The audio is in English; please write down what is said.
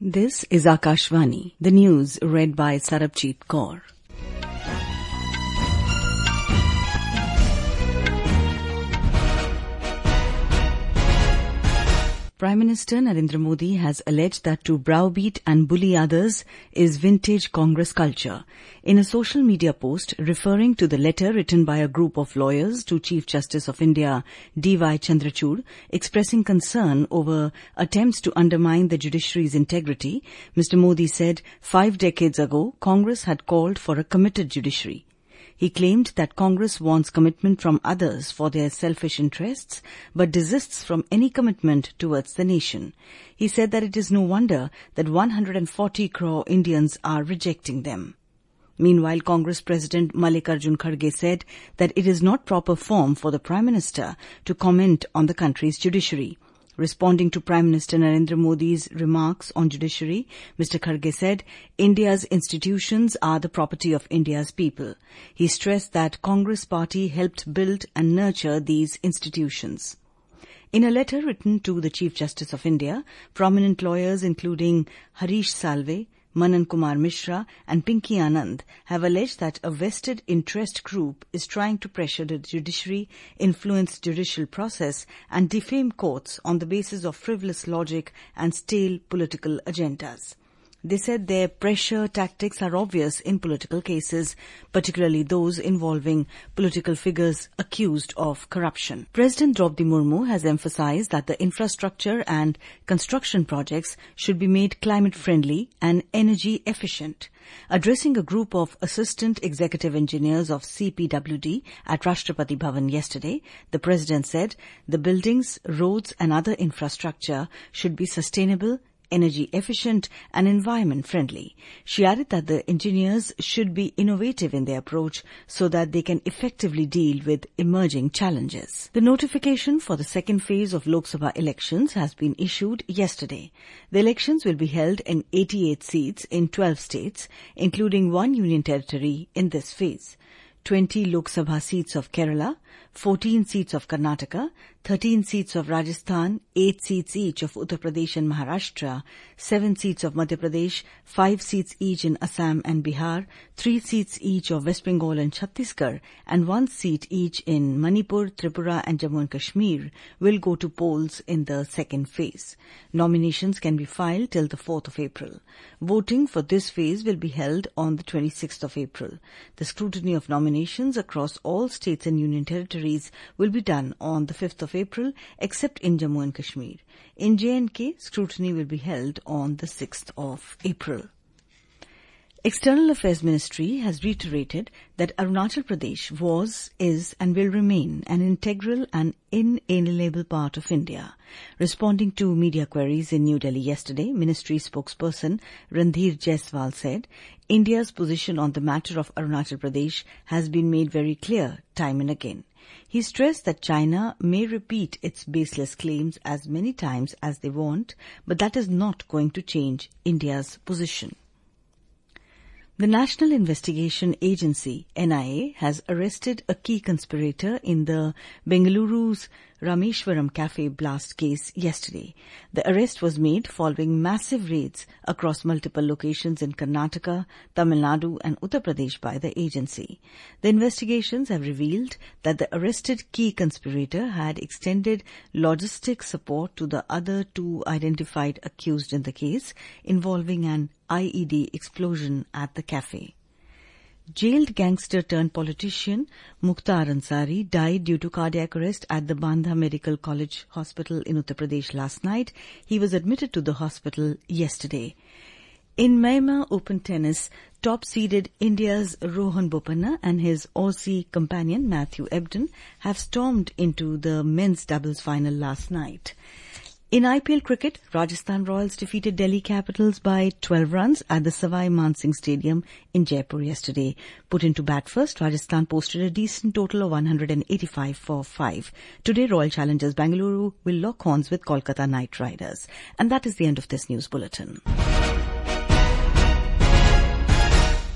This is Akashvani, the news read by Sarabjit Kaur. Prime Minister Narendra Modi has alleged that to browbeat and bully others is vintage Congress culture. In a social media post referring to the letter written by a group of lawyers to Chief Justice of India D.Y. Chandrachud expressing concern over attempts to undermine the judiciary's integrity, Mr. Modi said 5 decades ago Congress had called for a committed judiciary. He claimed that Congress wants commitment from others for their selfish interests, but desists from any commitment towards the nation. He said that it is no wonder that 140 crore Indians are rejecting them. Meanwhile, Congress President Mallikarjun Kharge said that it is not proper form for the Prime Minister to comment on the country's judiciary. Responding to Prime Minister Narendra Modi's remarks on judiciary, Mr. Kharge said, India's institutions are the property of India's people. He stressed that Congress party helped build and nurture these institutions. In a letter written to the Chief Justice of India, prominent lawyers including Harish Salve, Manan Kumar Mishra and Pinky Anand have alleged that a vested interest group is trying to pressure the judiciary, influence judicial process and defame courts on the basis of frivolous logic and stale political agendas. They said their pressure tactics are obvious in political cases, particularly those involving political figures accused of corruption. President Draupadi Murmu has emphasized that the infrastructure and construction projects should be made climate-friendly and energy-efficient. Addressing a group of assistant executive engineers of CPWD at Rashtrapati Bhavan yesterday, the President said the buildings, roads and other infrastructure should be sustainable, energy efficient and environment friendly. She added that the engineers should be innovative in their approach so that they can effectively deal with emerging challenges. The notification for the second phase of Lok Sabha elections has been issued yesterday. The elections will be held in 88 seats in 12 states, including 1 union territory in this phase. 20 Lok Sabha seats of Kerala, 14 seats of Karnataka, 13 seats of Rajasthan, 8 seats each of Uttar Pradesh and Maharashtra, 7 seats of Madhya Pradesh, 5 seats each in Assam and Bihar, 3 seats each of West Bengal and Chhattisgarh, and 1 seat each in Manipur, Tripura and Jammu and Kashmir will go to polls in the second phase. Nominations can be filed till the 4th of April. Voting for this phase will be held on the 26th of April. The scrutiny of nominations across all states and union territories will be done on the 5th of April, except in Jammu and Kashmir. In J&K, scrutiny will be held on the 6th of April. External Affairs Ministry has reiterated that Arunachal Pradesh was, is and will remain an integral and inalienable part of India. Responding to media queries in New Delhi yesterday, Ministry spokesperson Randhir Jaiswal said, India's position on the matter of Arunachal Pradesh has been made very clear time and again. He stressed that China may repeat its baseless claims as many times as they want, but that is not going to change India's position. The National Investigation Agency, NIA, has arrested a key conspirator in the Bengaluru's Rameshwaram Cafe blast case yesterday. The arrest was made following massive raids across multiple locations in Karnataka, Tamil Nadu and Uttar Pradesh by the agency. The investigations have revealed that the arrested key conspirator had extended logistic support to the other 2 identified accused in the case involving an IED explosion at the cafe. Jailed gangster-turned-politician Mukhtar Ansari died due to cardiac arrest at the Bandha Medical College Hospital in Uttar Pradesh last night. He was admitted to the hospital yesterday. In Myanmar Open Tennis, top-seeded India's Rohan Bopanna and his Aussie companion Matthew Ebden have stormed into the men's doubles final last night. In IPL cricket, Rajasthan Royals defeated Delhi Capitals by 12 runs at the Savai Mansingh Stadium in Jaipur yesterday. Put into bat first, Rajasthan posted a decent total of 185 for 5. Today, Royal Challengers Bengaluru will lock horns with Kolkata Knight Riders. And that is the end of this news bulletin.